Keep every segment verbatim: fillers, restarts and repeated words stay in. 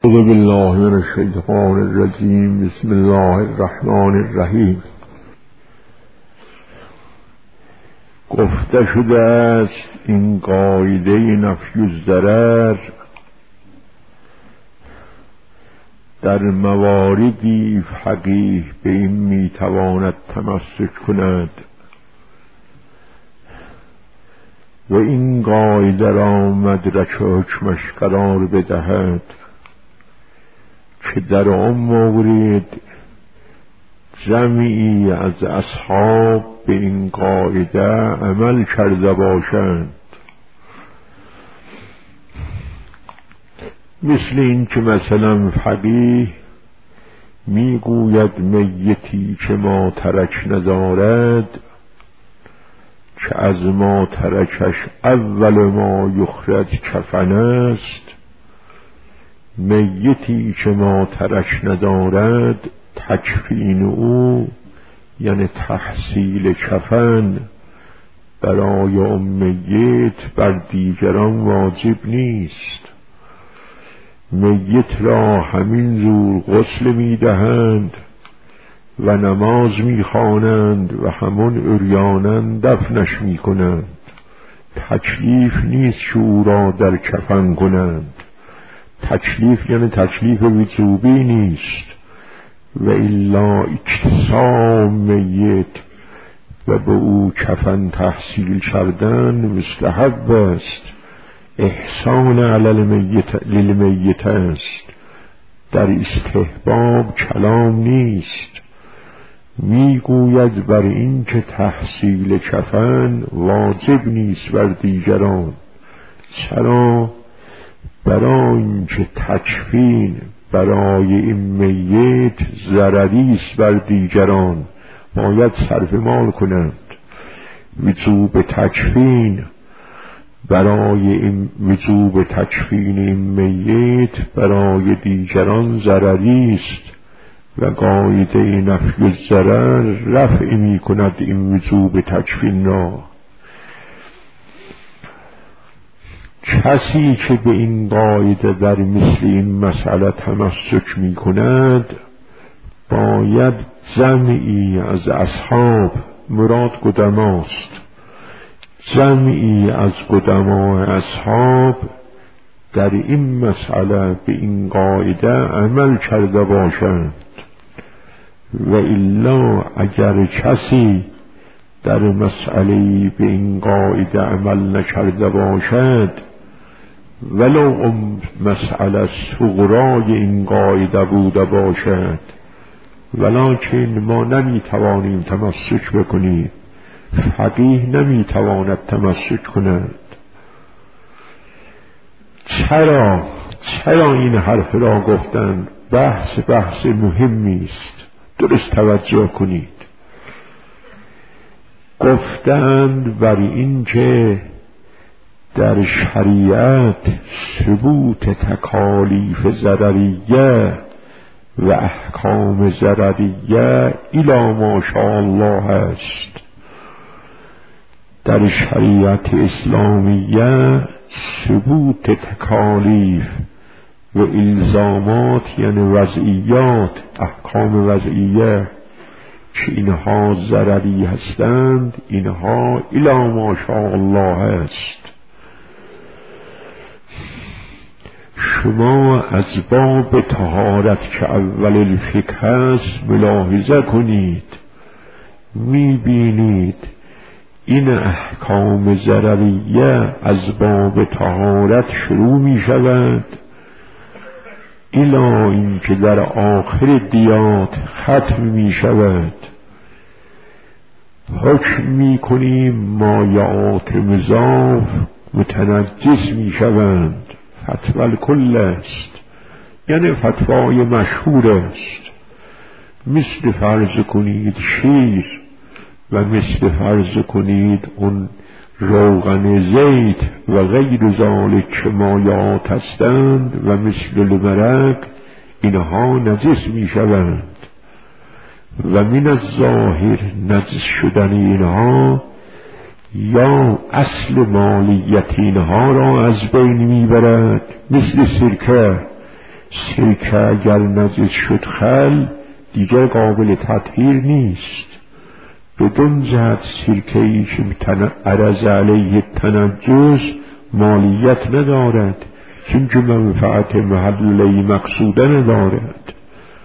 اعوذ بالله من الشیطان الرجیم. بسم الله الرحمن الرحیم. گفته شده است این قاعده نفی الضرر در مواردی فقیه به این میتواند تمسک کند و این قاعده را مدرک حکمش قرار بدهد که در آن مورد جمعی از اصحاب به این قاعده عمل کرده باشند، مثل این که مثلا فقیه میگوید میتی که ما ترک ندارد که از ما ترکش اول ما یخرج کفن است، میتی که ما ترک ندارد تکفین او یعنی تحصیل کفن برای اون میت بر دیگران واجب نیست. میت را همین زور غسل میدهند و نماز میخوانند و همون عریانا دفنش میکنند. تکلیف نیست که او را در کفن کنند. تکلیف یعنی تکلیف وجوبی نیست و الا اکتسام میت و به او کفن تحصیل کردن مستحب است، احسان علی المیت للمیت است، در استحباب کلام نیست. میگوید بر این که تحصیل کفن واجب نیست بر دیگران. چرا؟ برای اینکه تکفین برای این میت ضرری است بر دیگران، باید صرف مال کنند. وجوب تکفین برای این وجوب تکفین این میت برای دیگران ضرری است و قاعده نفی الضرر رفع می کند این وجوب تکفین را. کسی که به این قاعده در مثل این مسئله تمسک می کند باید جمعی از اصحاب، مراد قدماست، جمعی از قدماء اصحاب در این مسئله به این قاعده عمل کرده باشند و الا اگر کسی در مسئله به این قاعده عمل نکرده باشد ولو اون مسئله صغرای این قاعده بوده باشد، ولکن ما نمیتوانیم تمسک بکنیم، فقیه نمیتواند تمسک کند. چرا؟ چرا این حرف را گفتند؟ بحث بحث مهمی است، درست توجه کنید. گفتند بر این که در شریعت ثبوت تکالیف ضرریه و احکام ضرریه الی ما شاء الله است. در شریعت اسلامیه ثبوت تکالیف و الزامات یعنی وضعیات، احکام وضعیه که اینها ضرری هستند، اینها الی ما شاء الله است. شما از باب طهارت که اول الفقه است ملاحظه کنید، میبینید این احکام ضرریه از باب طهارت شروع میشود الی این که در آخر دیات ختم میشود. حکم میکنیم مایعات مضاف متنجس میشوند، فتوی الکل است، یعنی فتوای مشهور است. مثل فرض کنید شیر و مثل فرض کنید اون روغن زیت و غیر ذالک که مایعات هستند و مثل المرق، اینها نجس می شوند و من الظاهر نجس شدن اینها یا اصل مالیت اینها را از بین میبرد. مثل سرکه، سرکه اگر نجس شد خل دیگر قابل تطهیر نیست. بدون جهت سرکه ای که عرض علیه تنجس مالیت ندارد، چون که منفعت محله‌ای مقصوده ندارد.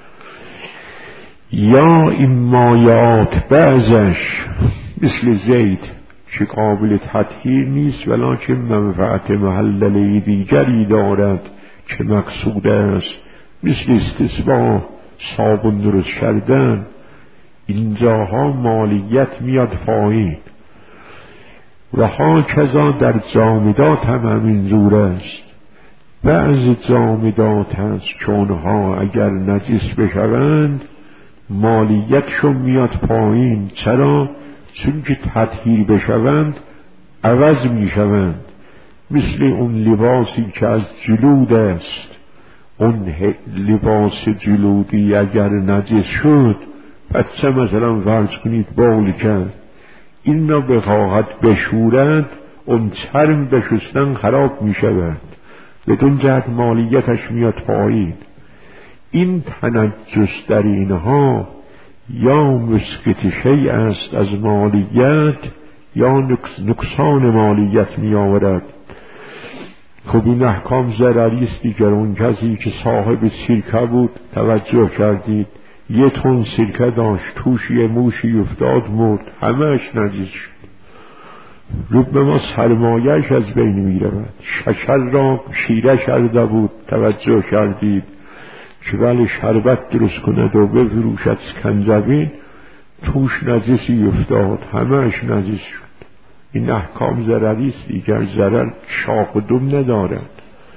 یا این مایات بعضش مثل زید که قابل تطهیر نیست ولکن منفعت محله‌ای دیگری دارد که مقصود است، مثل استصباح، صابون درست کردن. اینجاها مالیت میاد پایین. و ها کذا در جامدات هم همین جور است. بعض جامدات هست که اونها اگر نجس بشوند مالیتشون میاد پایین. چرا؟ چون که تطهیر بشوند عوض میشوند. مثل اون لباسی که از جلود است، اون لباس جلودی اگر نجس شد، پس چه مثلا فرض کنید بول کرد، این را بخواهد بشورد، اون چرم بشستن خراب می شود، بدون جهت مالیتش میاد پایین. این تنجس در اینها یا مسکت شیء است از مالیت یا نقصان مالیت می آورد. خب این احکام ضرری است دیگر. اون کسی که صاحب سرکه بود توجه کردید یه تن سرکه داشت، توش یه موشی افتاد مرد، همهش نجس شد. رو به ما سرمایهش از بین می رود. شکر را شیره کرده بود، توجه کردید که ولی شربت درست کند و بفروشد سکنجبین، توش نجسی افتاد، همهش نجس شد. این احکام ضرری است دیگر، ضرر شاق و دم ندارد.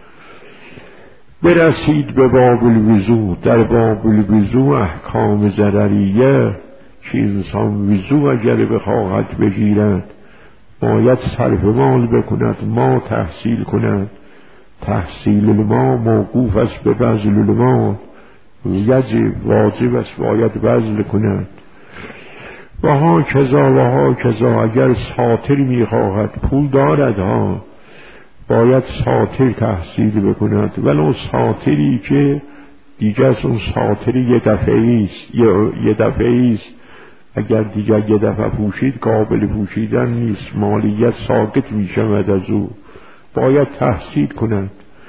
برسید به باب الوضو. در باب الوضو احکام ضرریه که انسان وضو اگر بخواهد بگیرد باید صرف مال بکند، ما تحصیل کند. تحصیل الماء موقوف است به بذل المال، یجب واجب است باید بذل کند. و ها کذا و ها کذا اگر ساتر میخواهد، پول دارد ها، باید ساتر تحصیل بکند، ولو ساتری که دیگر اون ساتری یه دفعه است، یه دفعه است، اگر دیگر یه دفعه پوشید قابل پوشیدن نیست، مالیت ساقط می شود از او، باید تحصیل کند.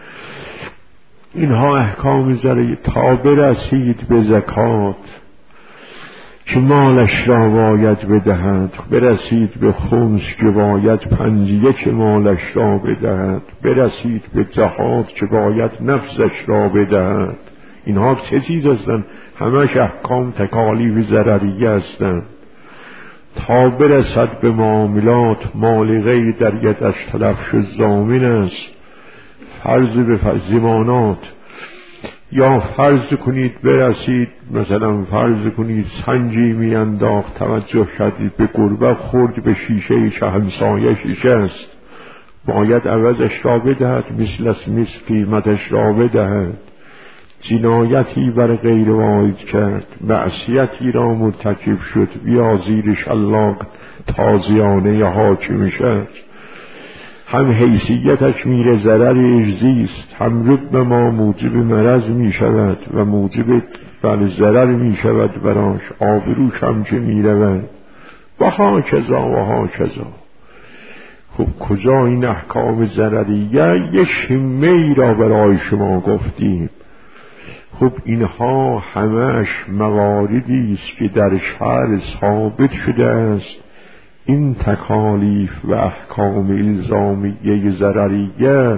اینها احکام ضرری. تا برسید به زکات که مالش را باید بدهد، برسید به خمس که باید پنجیه که مالش را بدهد، برسید به جهاد که باید نفسش را بدهد. اینها چه چیز هستند؟ همش احکام تکالیف ضرریه هستند. تا برسد به معاملات، مال غیر در یدش تلف شد ضامن است. فرض به زمانات، یا فرض کنید برسید مثلا فرض کنید سنجی می انداخت، توجه کردید به گربه خورد به شیشه که همسایه شیشه است، باید عوضش را بدهد، مثل از مثل قیمتش را بدهد. جنایتی بر غیر واحد کرد، معصیتی را مرتکب شد، بیا زیر شلاق تازیانه حاکم شد. هم حیثیتش میره ضررش زیست، هم رب ما موجب مرض می شود و موجب بل ضرر می شود براش، آبروش هم که می رود. و ها کذا و ها کذا. خب کجا این احکام ضرریه؟ یه شمه ای را برای شما گفتیم. خب اینها همش مواردی است که در شرع ثابت شده است. این تکالیف و احکام الزامیه ضرریه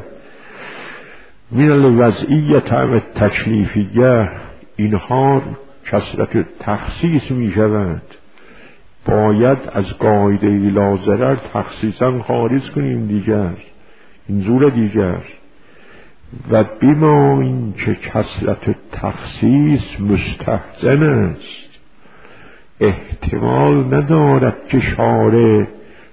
من الوضعیت و تکلیفیه، اینها کثرت تخصیص می شود. باید از قاعده لا ضرر تخصیصا خارج کنیم دیگر، اینجور دیگر. و بما این که کثرت تخصیص مستحسن است، احتمال ندارد که شارع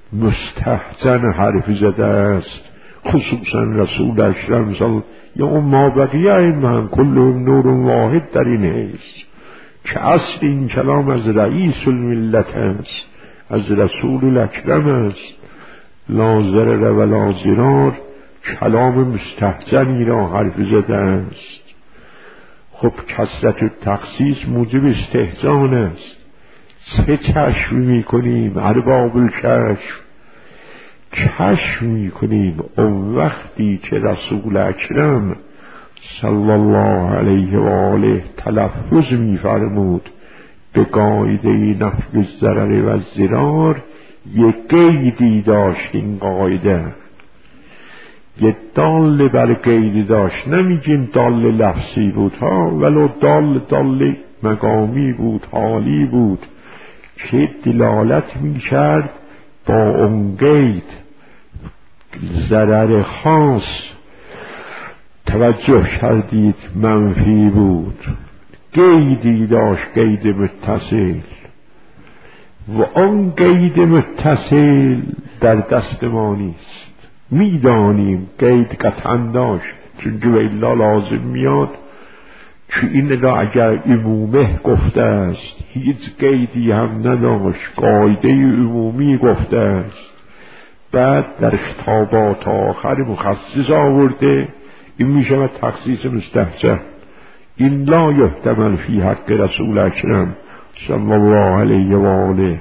مستحسن حرف زده است، خصوصا رسول اکرم صلی یا اون ما بقیه ایمان کلهم نور واحد در این است که اصل این کلام از رئیس الملت است، از رسول الاکرم است. لا ضرر ولا ضرار کلام مستحسنی را حرف زده است. خب کثرت التخصیص موجب استحسان است. سه چشم می کنیم ارباب الکشف، کشف می کنیم اون وقتی که رسول اکرم صلی الله علیه و آله تلفظ می فرمود به قاعده نفی الضرر و الضرار، یک قیدی داشت. این قاعده یک دال بر قیدی داشت، نمیگیم دال لفظی بود ها، ولو دال دال مقامی بود، حالی بود که دلالت می کرد با اون قید ضرر خاص توجه کردید منفی بود. قیدی داشت، قید متصل، و آن قید متصل در دست ما نیست. میدانیم قید قطعا داشت، چون جو الا لازم میاد که این را اگر عمومه گفته است هیچ قیدی هم نداشت، قاعده عمومی گفته است، بعد در خطابات آخر مخصص آورده، این می شود تخصیص مستحسن. این لا یحتمل فی حق رسول اکرم صلی الله علیه و آله.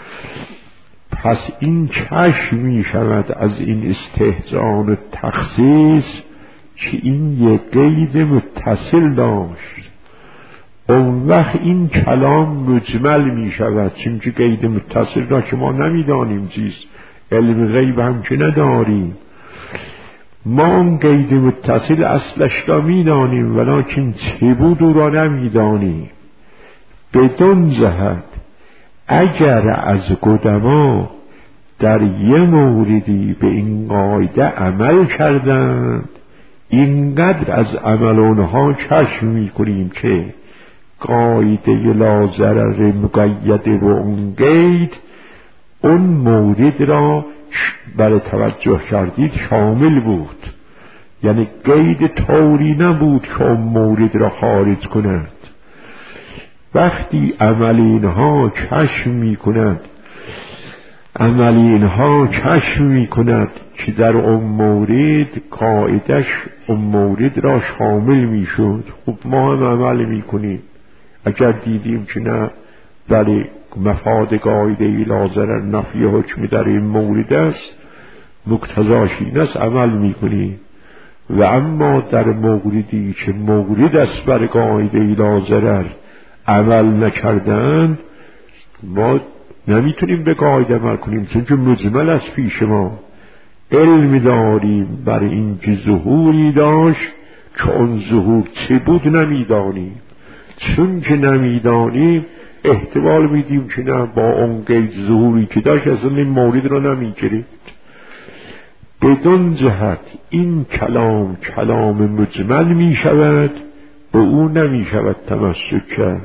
پس این چشم می شود از این استحسان تخصیص که این یک قید متصل داشت. اون وقت این کلام مجمل می شود، چون که قید متصل را که ما نمیدانیم چیست، علم غیب هم که نداریم. ما اون قید متصل اصلش را میدانیم، ولیکن چه بود او را نمیدانیم. بدون جهت اگر از قدما در یه موردی به این قاعده عمل کردند، اینقدر از عمل اونها کشف میکنیم که قاعده لا ضرر مقید و اون قید اون مورد را برای توجه کردید شامل بود. یعنی قید طوری نبود که اون مورد را خارج کند. وقتی عمل اینها کشف می کند عمل اینها کشف می کند که در اون مورد قاعدش اون مورد را شامل می شد، خب ما هم عمل می کنیم. اگر دیدیم که نه ولی مفاد قاعده لا ضرر نفی حکم در این مورد است، مقتضاش این است، عمل می کنیم. و اما در موردی که مورد است بر قاعده لا ضرر عمل نکردن، ما نمیتونیم به قاعده عمل کنیم، چون که مجمل است پیش ما. علم داریم بر این که ظهوری داشت که اون ظهور چه بود نمیدانیم. چون که نمیدانیم احتمال میدیم که نه با اون قید ظهوری که داشت اصلا این مورد رو نمیگیرید. بدون جهت این کلام کلام مجمل می شود، به او نمی شود تمسک کرد.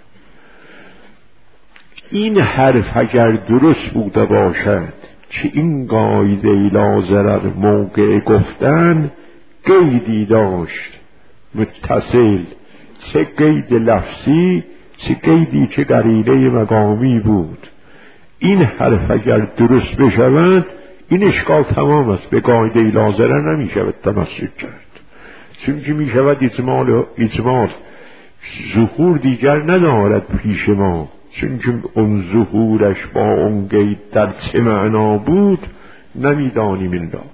این حرف اگر درست بوده باشد که این قاعده لا ضرر موقع گفتن قیدی داشت متصل، چه قید لفظی چه قیدی که قرینه مقامی بود، این حرف اگر درست بشود این اشکال تمام است. به قاعده لا ضرر نمی شود تمسک کرد، چون که می شود اجمال اجمال ظهور دیگر ندارد پیش ما، چون که اون ظهورش با اون قید در چه معنا بود نمیدانیم. این را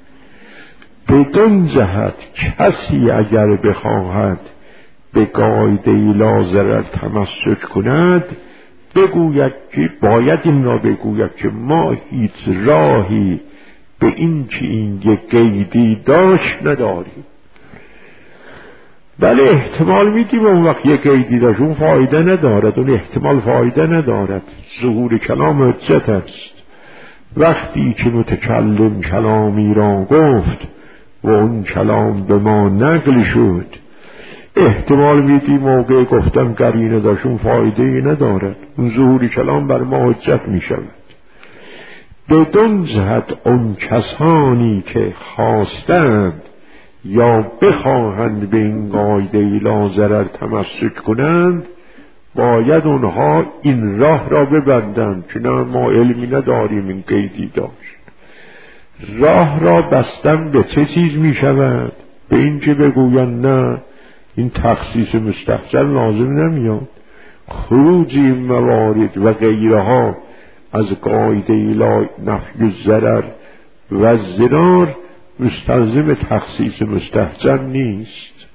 بدون جهت کسی اگر بخواهد به قاعده لا ضرر تمسک کند بگوید که باید این را بگوید که ما هیچ راهی به این که این یک قیدی داشت نداریم. بله احتمال میدیم اون وقت یک قیدی داشت، اون فایده ندارد، اون احتمال فایده ندارد. ظهور کلام حجت است. وقتی که متکلم کلامی را گفت و اون کلام به ما نقل شد، احتمال میدیم موقع گفتم قرینه داشت، اون فایده ندارد، اون ظهور کلام بر ما حجت میشود. بدون جهت اون کسانی که خواستند یا بخواهند به این قاعده لا ضرر تمسک کنند باید اونها این راه را ببندند که نه ما علمی نداریم این قیدی داشت. راه را بستن به چه چیز می شود؟ به این که بگویند نه این تخصیص مستحسن لازم نمیاد. خروج این موارد و غیرها از قاعده نفی الضرر و ضرار مستلزم تخصیص مستحسن نیست.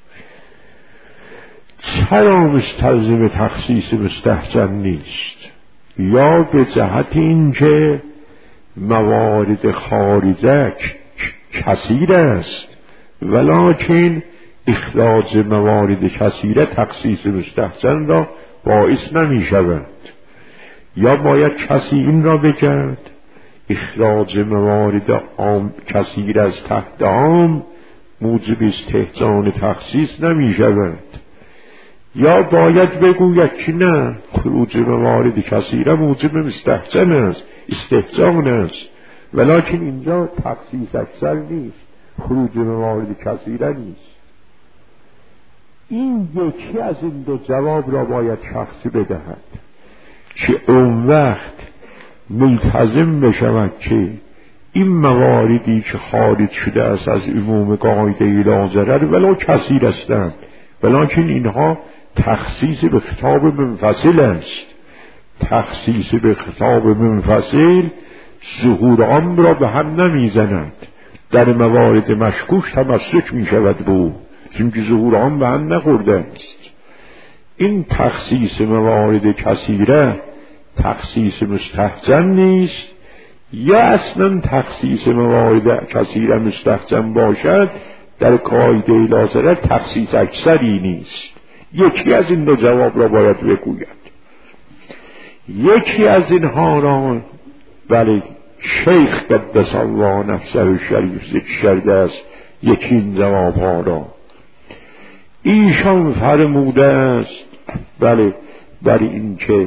چرا مستلزم تخصیص مستحسن نیست؟ یا به جهت اینکه موارد خارجه کثیر است ولکن اخراج موارد کثیره تخصیص مستحسن را باعث نمی شود. یا باید کسی این را بگرد اخراج موارد عام کثیر از تحت عام موجب استحسان تخصیص نمی شود. یا باید بگوید که نه، خروج موارد کثیره موجب مستحسن است، استحسان است، ولکن اینجا تخصیص اکثر نیست، خروج موارد کثیره نیست. این یکی از این دو جواب را باید شخصی بدهد که اون وقت ملتزم بشود که این مواردی که خارج شده است از عموم قاعده لا ضرر ولو کثیر هستند، ولکن اینها تخصیص به خطاب منفصل است. تخصیص به خطاب منفصل ظهور عام را به هم نمیزند. در موارد مشکوک تمسک می شود بود چون که ظهور عام به هم نخورده است. این تخصیص موارد کثیره تخصیص مستحسن نیست، یا اصلا تخصیص موارد کثیره مستحسن باشد در قاعده لا ضرر تخصیص اکثری نیست. یکی از این دو جواب را باید بگوید. یکی از اینها را بله شیخ قدس الله نفسه شریف ذکر کرده است. یکی این جواب ها را ایشان فرموده است بله برای این که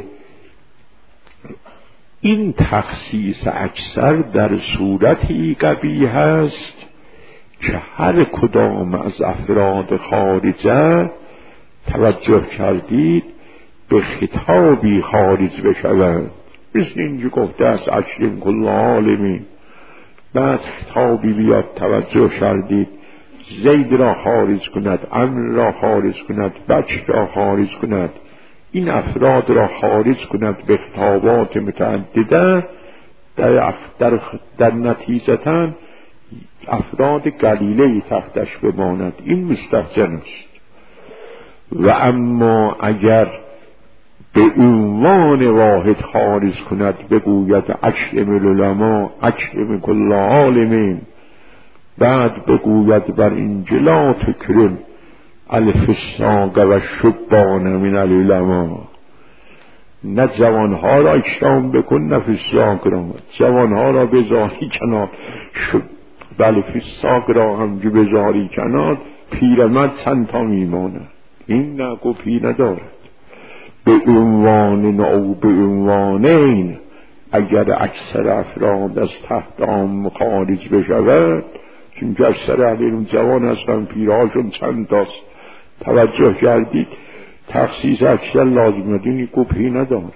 این تخصیص اکثر در صورتی قبیح است که هر کدام از افراد خارجه توجه کردید به خطابی خارج بشوند، مثل اینجا گفته است اکرم کل عالمین، بعد خطابی بیاد توجه کردید زید را خارج کند، امر را خارج کند، بچه را خارج کند، این افراد را خارج کند به خطابات متعدده، در, در, در نتیجتا افراد قلیله تحتش بماند، این مستحسن است. و اما اگر به عنوان واحد خارج کند بگوید اکرم العلماء اکرم کل عالمین، بعد بگوید بر این لا تکرم الفساق و شبان من العلماء، نه جوانها را اکرام بکن نه فساق را، جوانها را بذاری کنار، بله فساق را هم جو بذاری کنار، پیرمرد چند تا میماند، این نه گفی ندارد. به عنوان او به عنوانین اگر اکثر افراد از تحت عام خارج بشود، چون که اکثر اهل جوان هستن پیرهاشون چند تاست، توجه کردید تخصیص اکثر لازم ندینی گفی ندارد.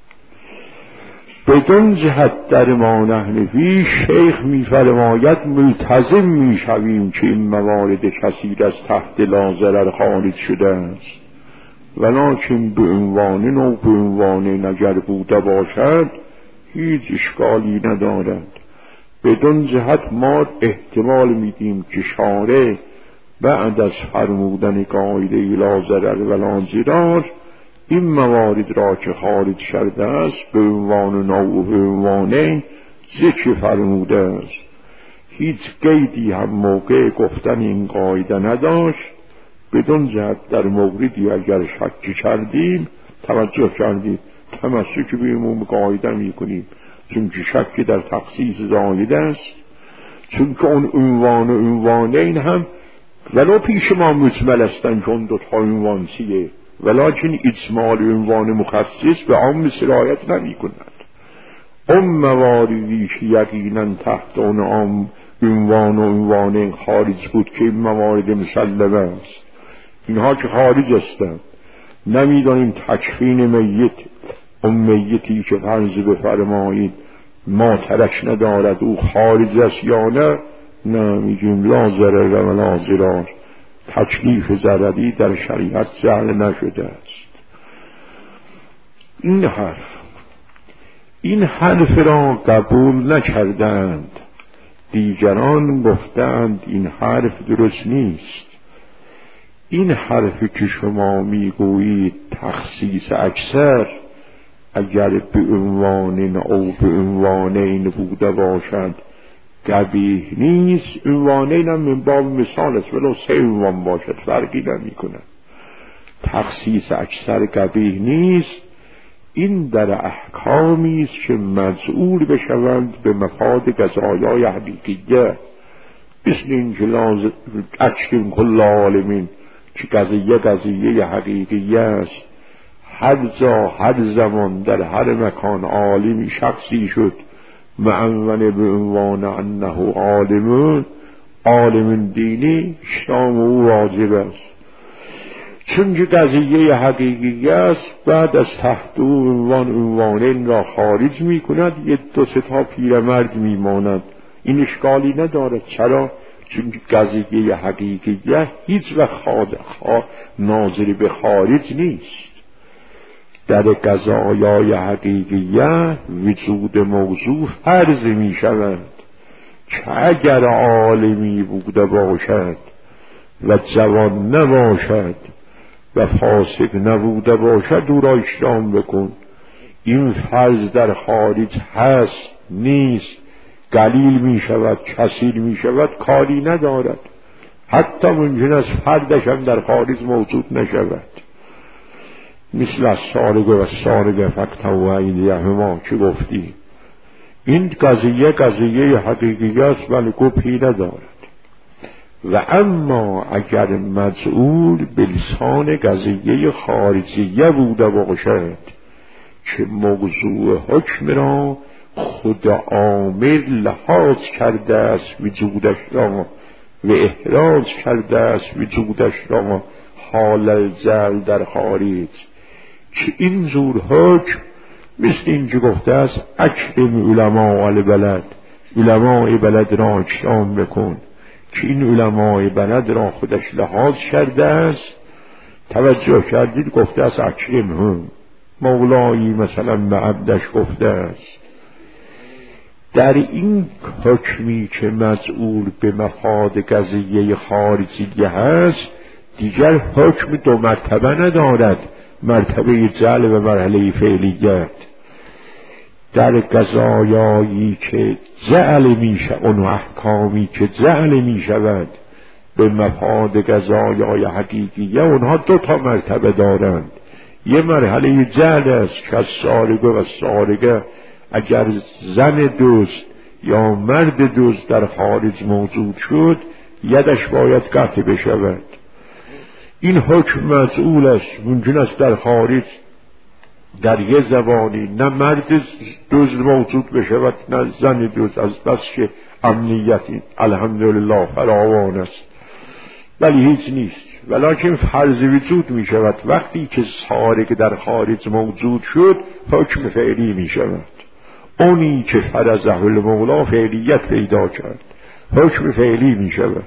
بدون جهت در ما نحنفی شیخ می فرماید ملتزم می شویم که این موارد کثیر از تحت لا ضرر خارج شده است، ولکن به عنوان و به عنوان اگر بوده باشد هیچ اشکالی ندارد. بدون جهت ما احتمال میدیم که شارع بعد از فرمودن قاعده لا ضرر ولا ضرار این موارد را که خارج کرده است به عنوان نوع و به عنوان ذکر فرموده است. هیچ قیدی هم موقع گفتن این قاعده نداشت. بدون جهت در موردی اگر شک کردیم توجه کردیم تمسک به عموم قاعده می کنیم، چون که شک در تخصیص زاید است، چون که اون عنوان و عنوانین هم ولو پیش ما مجمل هستن چون دوتا عنوان چیه، ولکن اجمال عنوان مخصص به عام سرایت نمی کند. اون مواردی که یقینا تحت اون عام عنوان و عنوانین خارج بود که این موارد مسلمه است، اینها که خارج هستند نمیدانیم تکفین میت، اون میتی که فرض بفرمایید ما ترک ندارد او خارج است یا نه، نه میگیم لا ضرر ولا ضرار، تکلیف ضرری در شریعت جعل نشده است. این حرف این حرف را قبول نکردند. دیگران گفتند این حرف درست نیست. این حرفی که شما میگویید تخصیص اکثر اگر به عنوان او به عنوانین بوده باشد قبیح نیست. عنوانین هم من باب مثال است، ولو سه عنوان باشد فرقی نمی کند. تخصیص اکثر قبیح نیست. این در احکامی است که مزعول بشوند به مفاد قضایای حقیقیه، مثل این که لازم اکرم کل عالمین که قضیه قضیه حقیقیه است. هر جا هر زمان در هر مکان عالمی شخصی شد معنون به عنوان انه عالمون، عالم دینی شام او واجب است، چون که قضیه حقیقی است. بعد از تحت او عنوان عنوانین را خارج می کند، یه دو سه تا پیرمرد می ماند. این اشکالی ندارد. چرا؟ چون که قضیه حقیقیه هیچ وقت ناظر به خارج نیست. در قضایای حقیقیه وجود موضوع فرض می شود که اگر عالمی بوده باشد و جوان نباشد و فاسق نبوده باشد او را اکرام بکن. این فرض در خارج هست نیست، قلیل می شود کثیر می شود کاری ندارد. حتی ممکن است فردش هم در خارج موجود نشود، مثل از سارق و سارق فقطعوا ایدیهما که گفتی. این قضیه قضیه حقیقی است ولی گپی ندارد. و اما اگر مزعول به لسان قضیه خارجیه بوده باشد که موضوع حکم را خود عامل لحاظ کرده است وجودش را و احراز کرده است وجودش را حال الجعل در خارج، که این زور حکم مثل اینجا گفته است اکرم علماء البلد، علماء بلد را اکرام بکن، که این علماء بلد را خودش لحاظ کرده است. توجه کردید گفته است اکرم هم مولایی مثلا به عبدش گفته است. در این حکمی که مزعول به مفاد قضیه خارجیه هست دیگر حکم دو مرتبه ندارد، مرتبه جعل و مرحله فعلیت. در قضایایی که جعل میشه، اون احکامی که جعل میشود به مفاد قضایای حقیقیه، اونها دو تا مرتبه دارند. یه مرحله جعل است که از سارق و سارقه اگر زن دوست یا مرد دوست در خارج موجود شد یدش باید قطع بشود. این حکم مزعول است. ممکن است در خارج در یه زبانی نه مرد دوست موجود بشود نه زن دوست، از بس که امنیتی الحمدلله فراوان است، ولی هیچ نیست. ولیکن فرض وجود می شود. وقتی که سارق در خارج موجود شد حکم فعلی می شود. اونی که فرضه المولا فعلیت پیدا کرد حکم فعلی می شود.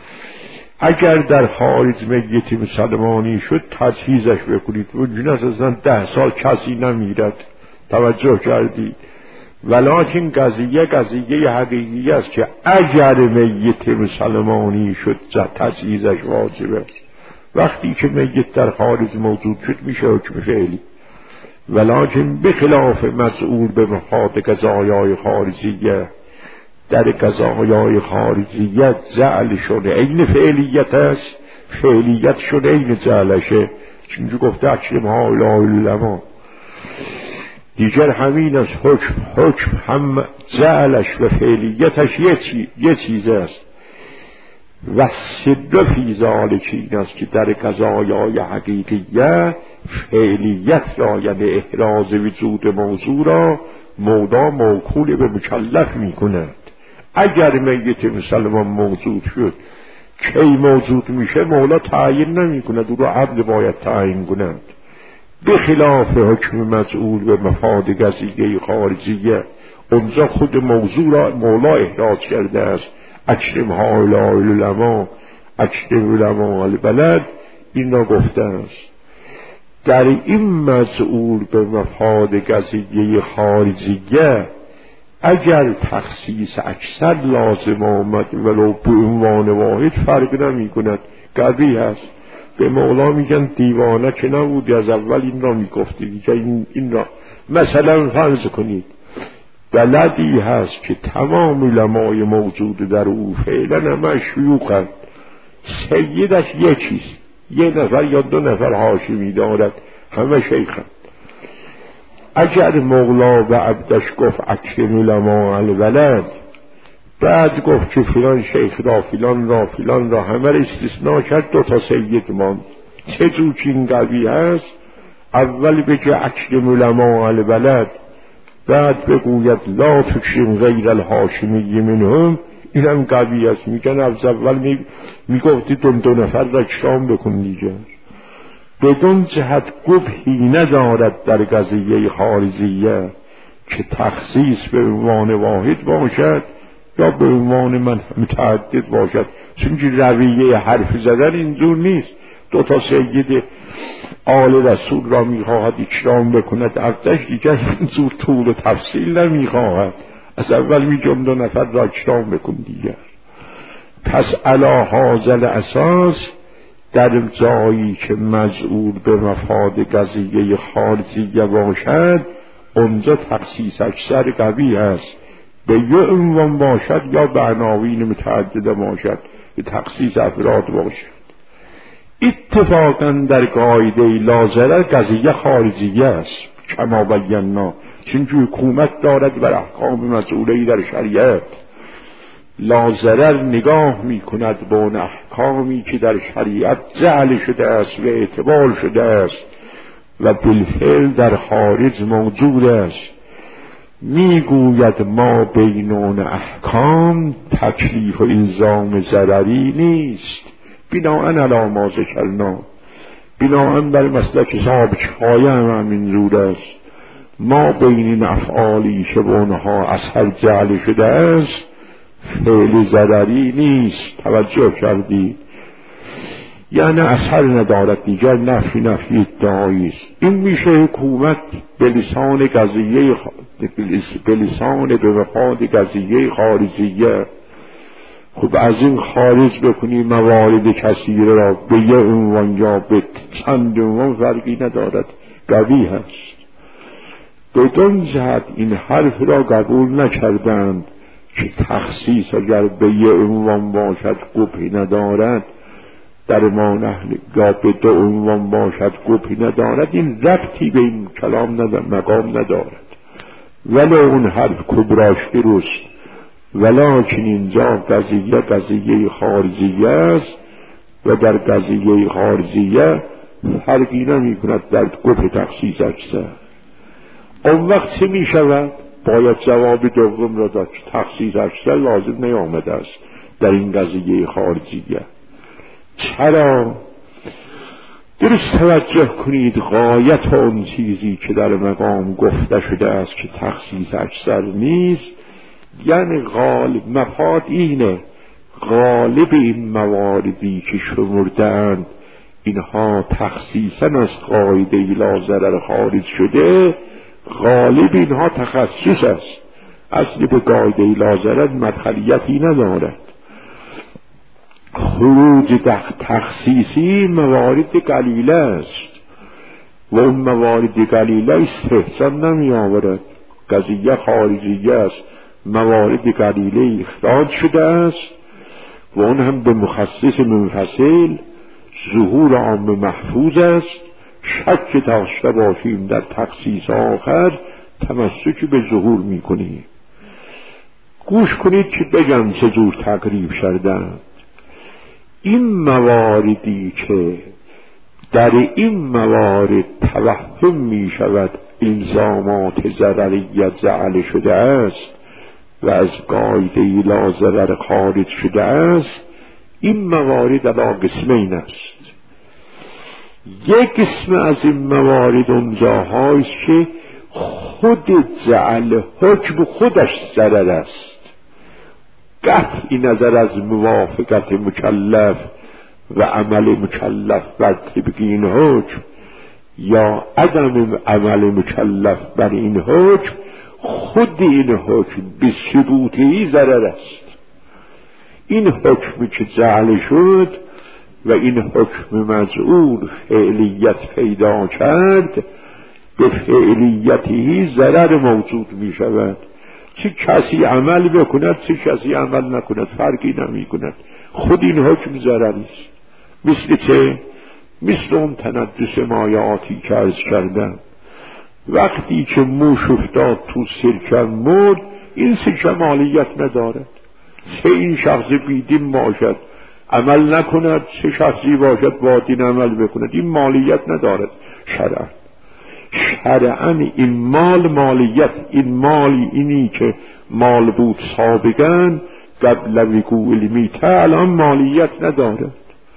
اگر در خارج میت مسلمانی شد تجهیزش بکنید، ممکن است اصلا ده سال کسی نمیرد. توجه کردید؟ ولیکن قضیه قضیه حقیقی است که اگر میت مسلمانی شد تجهیزش واجب است. وقتی که میت در خارج موجود شد میشه حکم فعلی. ولیکن بخلاف مزعول به مفاد قضایای خارجیه، در قضایای خارجیت جعل شده عین فعلیت است، فعلیت شده عین جعلشه. چونجا گفته اکرم هؤلاء العلماء. دیگر همین است. حکم حکم هم جعلش و فعلیتش یه, چی، یه چیز است. و سر فی ذالک این است که در قضایای حقیقیه فعلیت را یعنی احراز وجود موضوع را مولا موکول به مکلف می کند. اگر میت مسلمان موجود شد کی موجود میشه مولا تعیین نمی کند، او را عبد باید تعیین کند. بخلاف حکم مزعول به مفاد قضیه خارجیه، اونجا خود موضوع را مولا احراز کرده است. اکرم هؤلاء العلماء، اکرم علما البلد این را گفته است. در این مزعور به مفاد قضیه خارجیه اگر تخصیص اکثر لازم آمد ولو به عنوان واحد فرق نمی کند، قوی هست. به مولا میگن دیوانه که نبودی از اول این را میگفتی دیگه این, این را. مثلا فرض کنید بلدی هست که تمام علمای موجود در او فعلا همه شیوخند، سیدش یکیست، یه نفر یا دو نفر حاشمی دارد، همه شیخند. اگر مولا به عبدش گفت اکرم علما البلد، بعد گفت که فلان شیخ را فلان را فلان را همه را استثناء کرد، دو تا سید ماند. چه جور که این قوی هست، اول بگه اکرم علما البلد، بعد بگوید لا تکرم غیر الهاشمی منهم، اینم قوی هست. میگن از اول می میگفتی دو دو نفر را اکرام بکن دیگر. بدون جهت قبحی ندارد در قضیه خارجیه که تخصیص به عنوان واحد باشد یا به عنوان من متعدد باشد، چون که رویه حرف زدن اینجور نیست. دو تا سید آل رسول را میخواهد اکرام بکند، عبدش دیگر اینجور طول و تفصیل نمیخواهد، از اول میگم دو نفر را اکرام بکن دیگر. پس علی هذا اساس در جایی که مزعور به مفاد قضیه خارجیه باشد اونجا تخصیص اکثر قوی است، به یه عنوان باشد یا به عناوین متعدده باشد، به تخصیص افراد باشد. اتفاقا در قاعده لازره قضیه خارجیه است کما بینا، چون که حکومت دارد بر احکام مزعوره‌ای در شریعت. لازرر نگاه می کند به اون احکامی که در شریعت جعل شده است و اعتبار شده است و بالفعل در خارج موجود است. می گوید ما بین اون احکام تکلیف و الزام ضرری نیست، بناهن علی ما ذکرنا، بناهن بر مسلک صاحب کفایه هم همین جور است. ما بین این افعالی که به اونها اثر جعل شده است فعل ضرری نیست. توجه کردی؟ یعنی اثر ندارد دیگر، نفی نفی ادعایی است. این میشه حکومت به لسان قضیه به لسان به مفاد قضیه خارجیه. خب از این خارج بکنی موارد کثیره را به یه عنوان یا به چند عنوان فرقی ندارد، قوی هست. بدون جهت این حرف را قبول نکردند که تخصیص اگر به یه عنوان باشد قبحی ندارد، در ما نحن یا به دو عنوان باشد قبحی ندارد، این ربطی به این کلام ندارد، مقام ندارد. ولی اون حرف کبراش درست، ولیکن اینجا قضیه قضیه خارجیه است و در قضیه خارجیه فرقی نمی کند در قبح تخصیص اکثر. اون وقت چه می شود؟ باید جواب دوم را داد که تخصیص اکثر لازم نیامده است در این قضیه خارجیه. چرا؟ درست توجه کنید، غایت اون چیزی که در مقام گفته شده است که تخصیص اکثر نیست، یعنی غالب مفاد اینه، غالب این مواردی که شمردند اینها تخصیصا از قاعده لا ضرر خارج شده، غالب اینها تخصیص است، اصلی به قاعده لا ضرر مدخلیتی ندارد. خروج تخصیصی موارد قلیله است و اون موارد قلیله استحسان نمی آورد. قضیه خارجیه است، موارد قلیله اخراج شده است و اون هم به مخصص منفصل ظهور عام محفوظ است. شک داشته باشیم در تخصیص آخر تمسک به ظهور می کنیم. گوش کنید که بگم چجور تقریب شدند. این مواردی که در این موارد توهم می شود الزامات ضرریت جعل شده است و از قاعده لا ضرر خارج شده است، این موارد علا قسمین است. یک قسم از این موارد اونجاهایست که خود جعل حکم خودش ضرر است، قطعی نظر از موافقت مکلف و عمل مکلف بر طبق این حکم یا عدم عمل مکلف بر این حکم، خود این حکم به ثبوتی ضرر است. این حکم که جعل شد و این حکم مجعول فعلیت پیدا کرد، به فعلیتی ضرر موجود می شود. چه کسی عمل بکند چه کسی عمل نکند فرقی نمی کند، خود این حکم ضرری است. مثل چه؟ مثل اون تنجس مایعاتی که عرض کردم، وقتی که موش افتاد تو سرکه مرد، این سرکه مالیت ندارد. چه این شخص بیدین باشد عمل نکند، چه شخصی باشد بادین عمل بکند، این مالیت ندارد شرعاً. شرعاً این مال مالیت، این مالی اینی که مال بود سابقاً قبل وقوع المیته الان مالیت ندارد.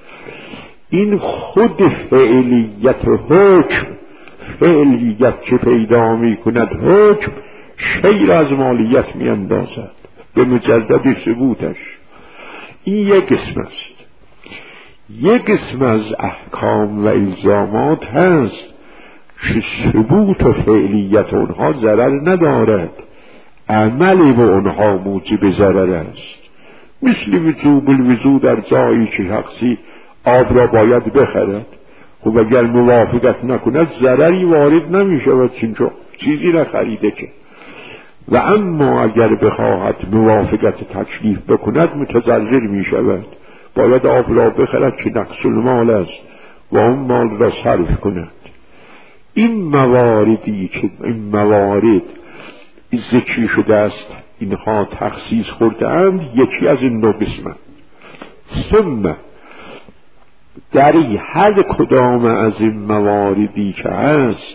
این خود فعلیت حکم، فعلیت که پیدا می کند حکم، شیر از مالیت می اندازد به مجرد ثبوتش. این یک قسم است. یک قسم از احکام و الزامات هست که ثبوت و فعلیت اونها ضرر ندارد، عمل با اونها موجب ضرر است. مثل وجوب الوضو در جایی که شخصی آب را باید بخرد، خب اگر موافقت نکند ضرری وارد نمی شود چون چیزی را خریده که. و اما اگر بخواهد موافقت تکلیف بکند متضرر می شود، باید آب را بخرد که نقص المال است و اون مال را صرف کند. این مواردی که این موارد ذکر شده است اینها تخصیص خورده‌اند، یکی از این دو قسمه. ثم در هر کدام از این مواردی که هست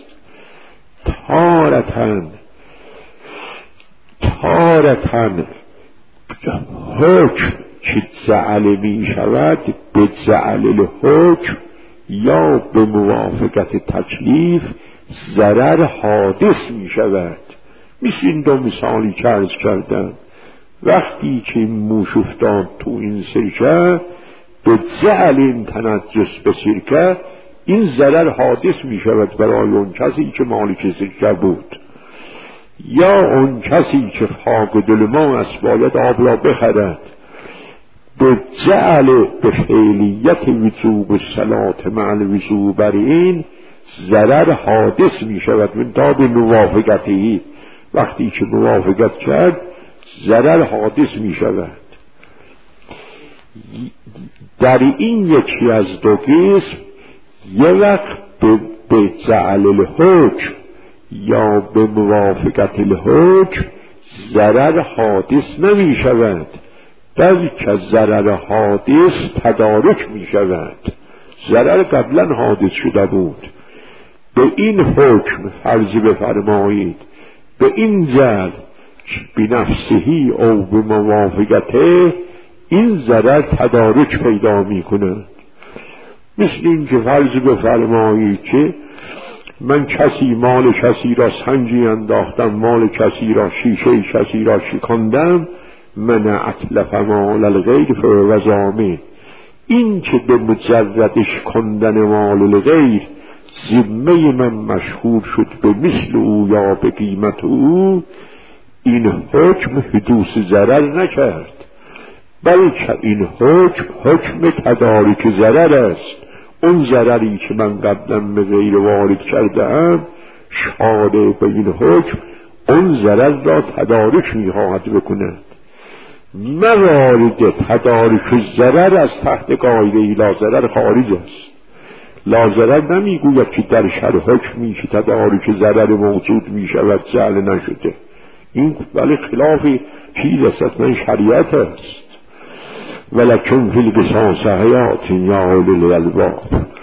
تارتن تارتن حکم که جعل می شود به جعل الحکم یا به موافقت تکلیف ضرر حادث می شود. مثل این دو مثالی که عرض کردم، وقتی که موش افتاد تو این سرکه به جعل این تنجس به سرکه، این ضرر حادث می شود برای اون کسی که مالک سرکه بود، یا اون کسی که فاقد الماء است باید آب را بخرد. به جعل به فعلیت وجوب الصلاة مع الوضوء بر این ضرر حادث می شود من تا به موافقتی، وقتی که موافقت کرد ضرر حادث می شود. در این یکی از دو قسم، یه وقت به, به جعل الحکم یا به موافقت الحکم ضرر حادث نمی شود، بلکه ضرر حادث تدارک می شود. ضرر قبلا حادث شده بود، به این حکم فرض بفرمایید به این جعل بنفسهی او به موافقته، این ضرر تدارک پیدا می کند. مثل این که فرض بفرمایید که من کسی مال کسی را سنجی انداختم، مال کسی را شیشه کسی را شکاندم، من اتلف مال الغیر فهو ضامن. این که به مجردش کندن مال الغیر ذمه من مشهور شد به مثل او یا به قیمت او، این حکم حدوث ضرر نکرد، بلکه این حکم حکم تدارک ضرر است. اون ضرری که من قبلا به غیر وارد کردم، شارع به این حکم اون ضرر را تدارک می‌خواهد بکند. موارد تدارک ضرر از تحت قاعده لا ضرر خارج است. لا ضرر نمیگوید که در شرع حکمی که تدارک ضرر موجود میشود جعل نشده، این ولی خلاف چیز است، من شریعت است. ولکن فی القصاص حیات یا اولی الالباب.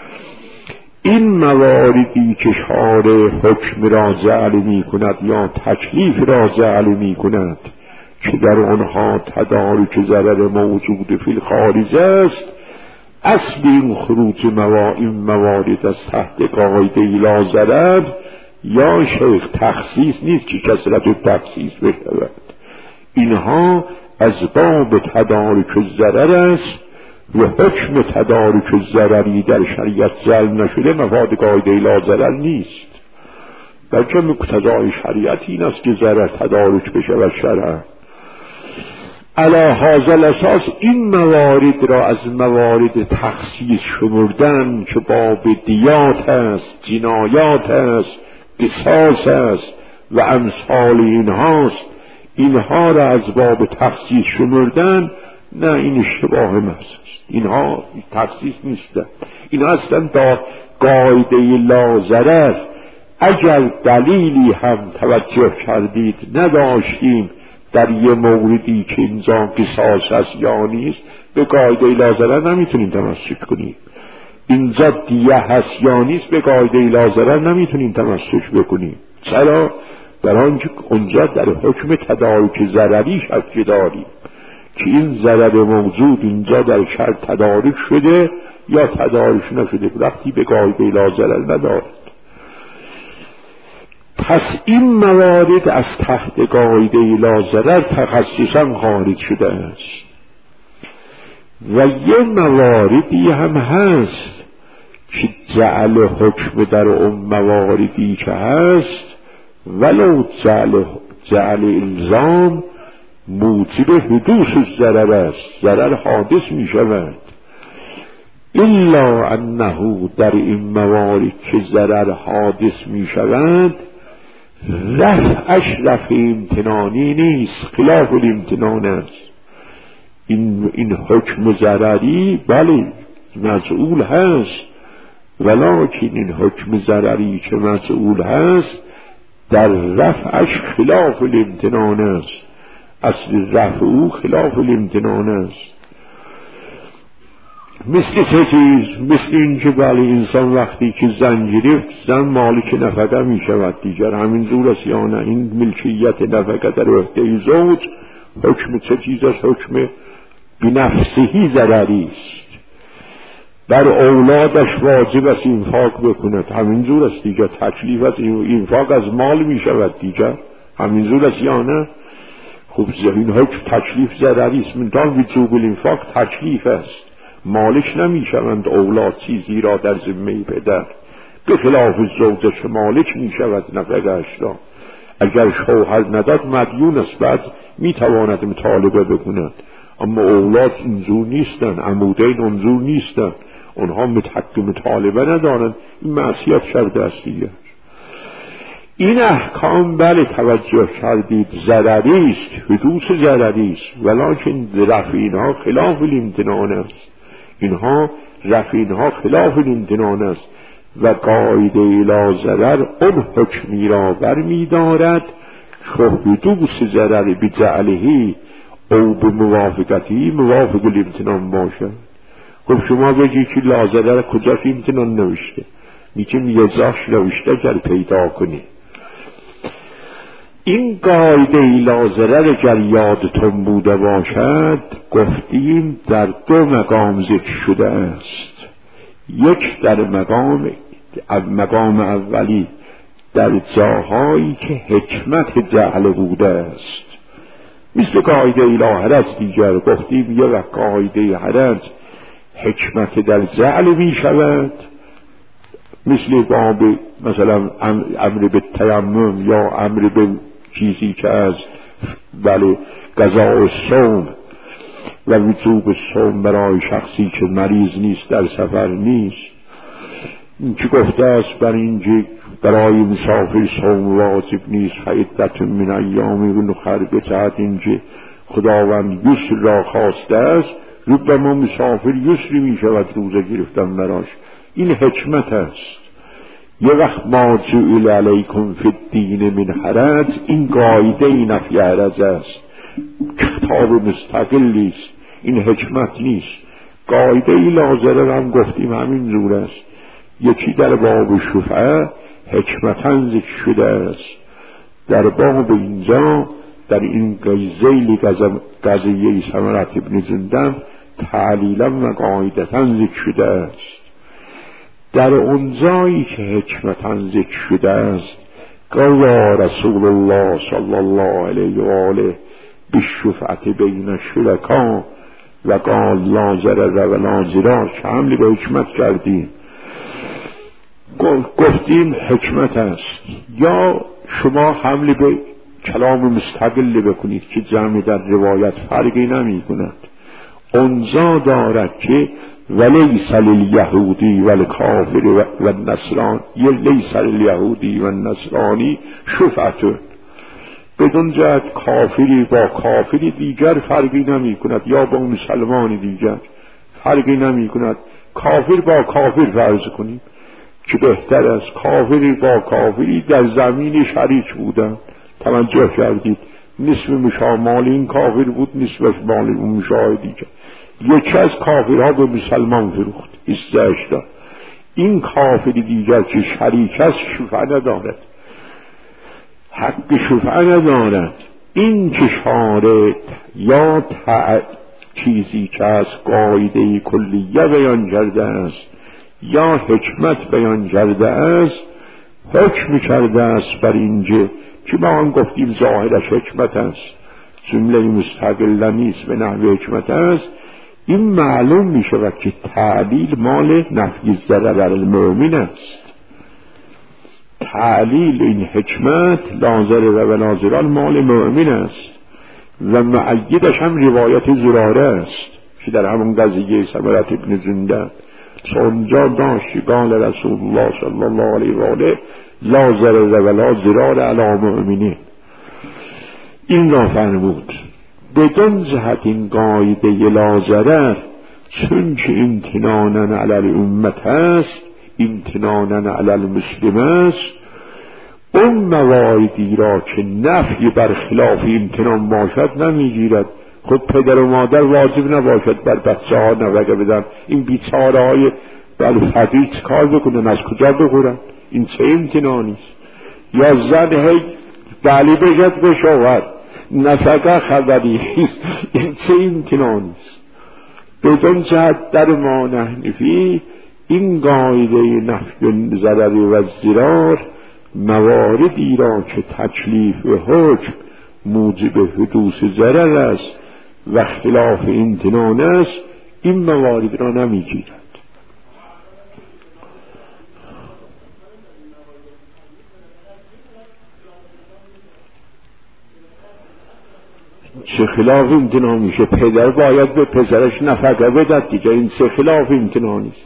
این مواردی که شارع حکم را جعل می کند یا تکلیف را جعل می کند که در آنها تدارک ضرر موجود فی الخارج است، اصل این خروج موا این موارد از تحت قاعده لا ضرر یا شیخ تخصیص نیست که کثرت و تخصیص بشود. اینها از باب تدارک ضرر است و حکم تدارک ضرری در شریعت ذل نشده مفاد قاعده لا ضرر نیست، بلکه مقتضای شریعت این است که ضرر تدارک بشه و شرع. علی هذا الاساس این موارد را از موارد تخصیص شمردن که باب دیات است، جنایات است، قصاص است و امثال اینهاست، اینها را از باب تخصیص شمردن، نه این اشتباه محض است. اینها تخصیص نیستن، اینها اصلا دا قاعده لا ضرر اگر دلیلی هم توجه کردید نداشتیم در یه موردی که اینجا قصاص است یا نیست، به قاعده لا ضرر نمیتونیم تمسک کنیم. اینجا دیه هست یا نیست، به قاعده لا ضرر نمیتونیم تمسک بکنیم. چرا؟ برای اینکه اونجا در حکم تدارک ضرری شک داریم که این ضرر موجود اینجا در شرع تدارک شده یا تدارک نشده، وقتی به قاعده لا ضرر ندارد. پس این موارد از تحت قاعده لا ضرر تخصصا خارج شده است. و یه مواردی هم هست که جعل حکم در اون مواردی که هست ولو جعل, جعل الزام موجب حدوث ضرر است، ضرر حادث می شود، الا انه در این موارد که ضرر حادث می شود رفعش رفع امتنانی نیست، خلاف الامتنان است. این, این حکم ضرری بله مسئول هست، ولکن این حکم ضرری که مسئول هست در رفعش خلاف الامتنان است، اصل رفع او خلاف الامتنان است. مثل چه چیز؟ مثل این که بله انسان وقتی که زن گرفت زن مالک نفقه می شود دیگر، همین زور است یا نه؟ این ملکیت نفقه در عهده زوج حکم چه چیز است؟ حکم بنفسهی ضرری است، بر اولادش واجب است اینفاق بکند، همین زور است دیگر. تکلیف است اینفاق از مال می شود دیگر، همین زور است یا نه؟ خب این حکم تکلیف ضرری است، منتها وجوب الانفاق تکلیف است، مالک نمی شوند اولاد چیزی را در ذمه پدر، به خلاف زوجه که مالک می شود نفقه‌اش را. اگر شوهر نداد مدیون است، بعد می تواند مطالبه بکند، اما اولاد اینجور نیستن، عمودین اونجور نیستن، اونها متحق مطالبه ندارن، این معصیت کرده است دیگر. این احکام بله توجه کردید ضرری است، حدوث ضرری است، ولکن رفع اینها خلاف الامتنان است، اینها رفع اینها خلاف الامتنان است و قاعده لا ضرر اون حکمی را برمی دارد که حدوث ضرر بجعلهی او به موافقتی موافق الامتنان باشد. خب شما بگی که لا ضرر کجا که امتنان نوشته؟ میگیم یزاش نوشته گر پیدا کنی. این قاعده لا ضرر اگر یادتون بوده باشد گفتیم در دو مقام ذکر شده است. یک در مقام مقام اولی در جاهایی که حکمت جعل بوده است، مثل قاعده الهی است دیگر. گفتیم یه وقت قاعده حرج حکمت در جعل می شود، مثل باب مثلا امر به تیمم یا امر به چیزی که از بله قضاء الصوم و وجوب صوم برای شخصی که مریض نیست در سفر نیست، این که گفته است بر اینکه برای مسافر صوم واجب نیست، عدت من ایام اخر، به جهت اینکه خداوند یسر را خواسته است، ربما مسافر یسری می شود روزه گرفتن براش، این حکمت است. یه وقت ما جعل علیکم فی الدین من حرج، این قاعده این نفی حرج است، کتاب مستقلی است، این حکمت نیست. قاعده لا ضرر هم گفتیم همین جور است. یکی در باب شفعه حکمتاً ذکر شده است، در باب اینجا در این زیل قضیه ثمرة ابن جندب تعلیلا و قاعدتاً ذکر شده است. در اونجایی که حکمتاً ذکر شده است قال رسول الله صلی الله علیه و آله بالشفعة بین الشرکا، و قال لا ضرر و لا ضرار که حملی به حکمت کردیم. گفتیم حکمت است. یا شما حملی به کلام مستقل بکنید که جمع در روایت فرقی نمی کند. انزا دارد که ولیس لیهودی والکافر و النصرانی لیس لیهودی و النصرانی شفعتون. بدون جهت کافری با کافری دیگر فرقی نمی کند یا با مسلمان دیگر فرقی نمی کند. کافر با کافر فرض کنیم که بهتر است. کافری با کافری در زمین شریک بودن. توجه کردید نصف مشاه مال این کافر بود، نصفش مال اون مشاه دیگر. یکی از کافرها به مسلمان فروخت استعش داد. این کافر دیگر که شریک است شفعه ندارد، حق شفعه ندارد. این که شارع یا تع... چیزی که از قاعده کلیه بیان کرده است یا حکمت بیان کرده است حکم کرده است بر اینجا که ما هم گفتیم ظاهرش حکمت است، جمله مستقل نیست به نحو حکمت است. این معلوم می شود که تعلیل مال نفی ضرر بر المؤمن است. تعلیل این حکمت لا ضرر و لا ضرار مال مؤمن است و معیدش هم روایت زراره است که در همون قضیه ثمرة ابن جندب اونجا داشت قال رسول الله صلی الله علیه و آله لا ضرر و لا ضرار علی مؤمنین. این را فرمود. بدون جهت این قاعده لا ضرر چون که امتنانا علی الامت است، امتنانا علی المسلم است، اون مواردی را که نفی بر خلاف امتنان باشد نمیگیرد. خود پدر و مادر واجب نباشد بر بچه ها نفقه بدن. این بیچاره های بر فقیر کار بکنن، از کجا بخورن؟ این چه امتنانیست؟ یا زن هی دلی بگد به شوهر نفقه خبری نیست. این چه امتنانیست؟ بدون جهت در ما نحنفی این قاعده نفی ضرر و ضرار مواردی را که تکلیف و حکم موجب حدوث ضرر است و اختلاف امتنان است این موارد را نمیگیرد. چه خلاف امتنان میشه؟ پدر باید به پسرش نفقه بدهد دیگه. این چه خلاف امتنانیست؟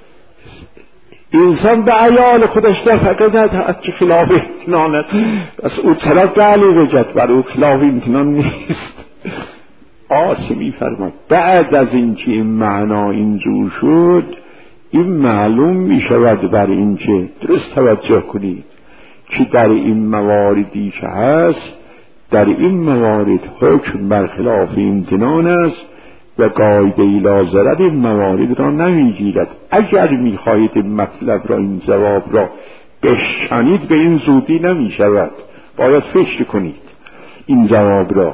انسان به عیال خودش نفقه ندهد چه خلاف امتنانه؟ بس او طرف دلی بجد بر او خلاف امتنان نیست. آسه می فرمد بعد از اینکه این معنا اینجور شد این معلوم می شود بر اینکه درست توجه کنید که در این مواردی که هست در این موارد حکم برخلاف امتنان است و قاعده لا ضرر این موارد را نمیگیرد. اگر میخواهید این مطلب را این جواب را بشنید به این زودی نمی شود، باید فکر کنید این جواب را.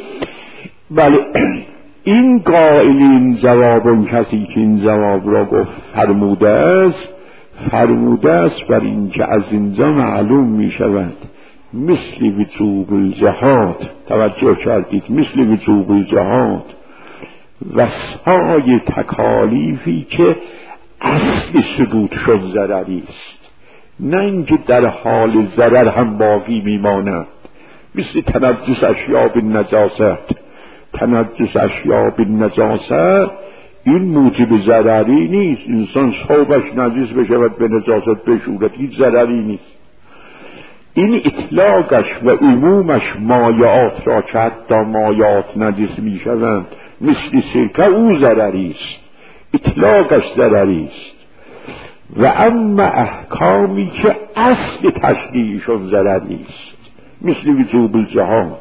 بله این قائل این جواب اون کسی که این جواب را گفت فرموده است فرموده است بر این که از اینجا معلوم می شود مثل وجوب الجهاد، توجه کردید، مثل وجوب الجهاد و سای تکالیفی که اصل ثبوتشون ضرری است، نه اینکه در حال ضرر هم باقی میماند. مثل تنجس اشیاء بالنجاست، تنجس اشیاء بالنجاست این موجب ضرری نیست. انسان ثوبش نجس بشود به نجاست بشورد هیچ ضرری نیست. این اطلاقش و عمومش مایعات را که حتی مایعات نجس می شوند مثل سرکه او ضرری است، اطلاقش ضرری است. و اما احکامی که اصل تشریعشون ضرری است مثل وجوب الجهاد،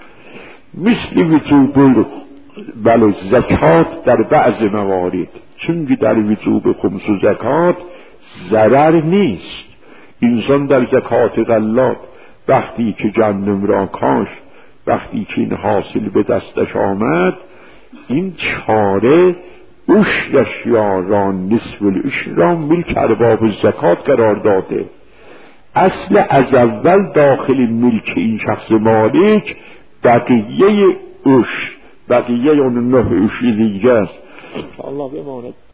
مثل وجوب بله زکات در بعض موارد، چون در وجوب خمس و زکات ضرر نیست. انسان در زکات غلات وقتی که گندم را کاشت، وقتی که این حاصل به دستش آمد، این چاره عشرش یا را نصف العشر را ملک ارباب زکات قرار داده. اصل از اول داخل ملک این شخص مالک بقیه عشر، بقیه اون نه دیگه است. الله بماند.